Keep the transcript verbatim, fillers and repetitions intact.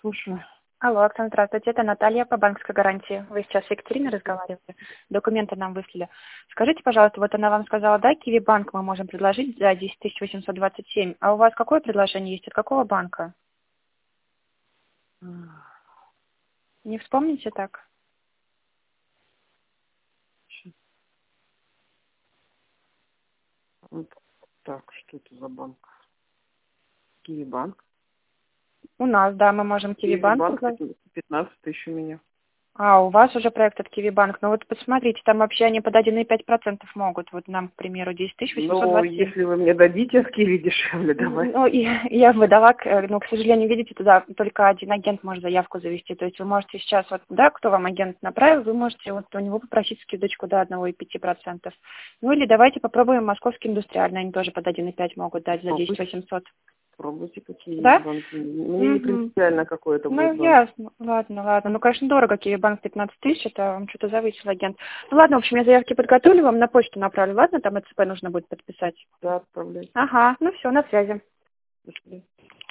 Слушаю. Алло, Оксана, здравствуйте. Это Наталья по банковской гарантии. Вы сейчас с Екатериной разговариваете? Документы нам выслали. Скажите, пожалуйста, вот она вам сказала, да, Киви банк мы можем предложить за десять тысяч восемьсот двадцать семь. А у вас какое предложение есть? От какого банка? Не вспомните так? Вот так, что это за банк? Киви банк. У нас, да, мы можем Киви Киви банк банк предложить. пятнадцать тысяч у меня. А, у вас уже проект от Киви банк. Ну вот посмотрите, там вообще они под один и пять процентов могут. Вот нам, к примеру, десять тысяч восемьсот Но двадцать семь. если вы мне дадите, с Киви дешевле давай. Ну, и я выдала, к- э, ну, к сожалению, видите, туда только один агент может заявку завести. То есть вы можете сейчас, вот, да, кто вам агент направил, вы можете вот у него попросить скидочку до одного и пяти процентов. Ну, или давайте попробуем московский индустриальный, они тоже под один и пять могут дать за десять тысяч восемьсот. Пробуйте, какие есть Да? банки. Мне не Угу. принципиально, какой это будет Ну, банк. ясно. Ладно, ладно. Ну, конечно, дорого, Киевбанк пятнадцать тысяч, это вам что-то завысил агент. Ну, ладно, в общем, я заявки подготовлю, вам на почту направлю, ладно? Там ЭЦП нужно будет подписать. Да, отправляйте. Ага, ну все, на связи. До свидания.